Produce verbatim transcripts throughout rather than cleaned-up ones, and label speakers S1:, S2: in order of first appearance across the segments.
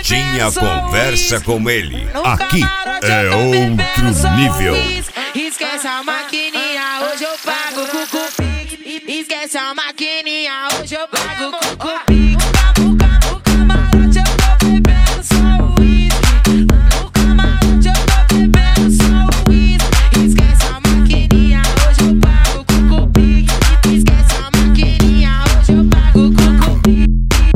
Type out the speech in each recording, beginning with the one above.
S1: Betinha conversa com ele. Aqui é outro nível.
S2: Esquece a maquininha, hoje eu pago com cupi. Esquece a maquininha, hoje eu pago com cupi. No camarote eu tô bebendo só uísque. No camarote eu tô bebendo só uísque. Esquece a maquininha, hoje eu pago com cupi. Esquece a maquininha, hoje eu pago com cupi.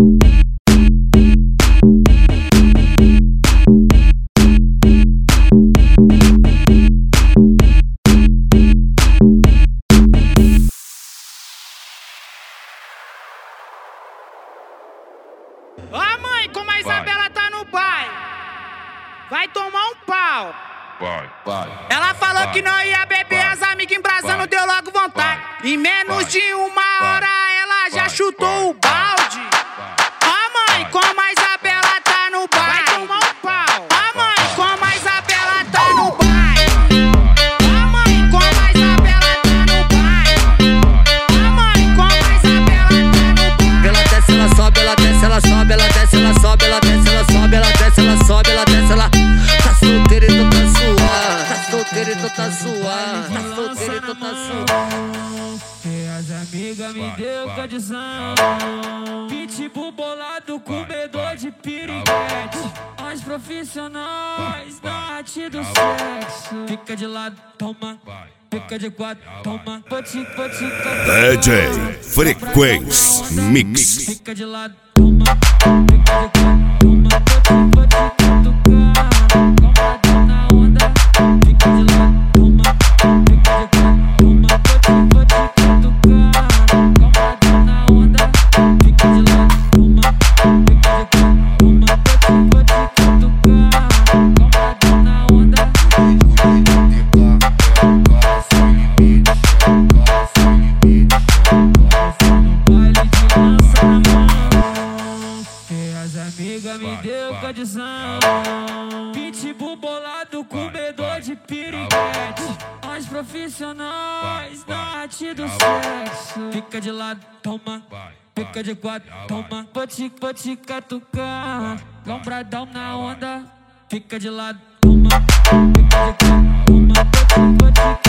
S3: Ó a mãe, como a Isabela tá no baile, vai tomar um pau.
S4: Vai, vai.
S3: Ela falou
S4: vai,
S3: que não ia beber,
S4: vai,
S3: as amigas embrasando,
S4: vai,
S3: deu logo vontade.
S4: vai,
S3: Em menos
S4: vai,
S3: de uma
S4: vai,
S3: hora ela já
S4: vai,
S3: chutou
S4: vai,
S3: o balde. Ó a mãe,
S4: vai.
S3: como a Isabela tá no baile, vai tomar um pau. Ó a mãe, como a Isabela tá no baile. Ó a mãe, como a Isabela tá no baile. Ó a mãe, como a Isabela tá no baile.
S5: Ela desce, ela sobe, ela desce, ela sobe, ela desce, ela sobe, ela desce, ela sobe, ela desce, ela sobe, ela desce, ela tá solteira e tu tá suave, tá solteira e tu tá suave, tá solteira e tu tá suave.
S6: E as amigas me
S4: Vai,
S6: deu
S4: vai,
S6: condição. Pitbull bolado, comedor de piriguete. As profissionais da arte do sexo. Fica de lado, toma. Fica de quatro, toma. Poti, poti,
S1: D J Frequência Mix.
S6: fica de lado, toma. Fica de quatro, toma. Poti, poti, catucar. Compradão na onda. Fica de lado, toma. Fica de quatro, toma. Poti, poti, catucar. Compradão na onda. Fica de lado, toma. Fica de quatro, toma. Poti, poti, catucar. Compradão na onda. Amiga me deu condição. Pitbull bolado, comedor de piriguete. As profissionais da arte do sexo. Fica de lado, toma. Fica de quatro, toma. Poti, poti, catucar. Lombradão na onda. Fica de lado, toma. Fica de quatro, toma. Poti, poti,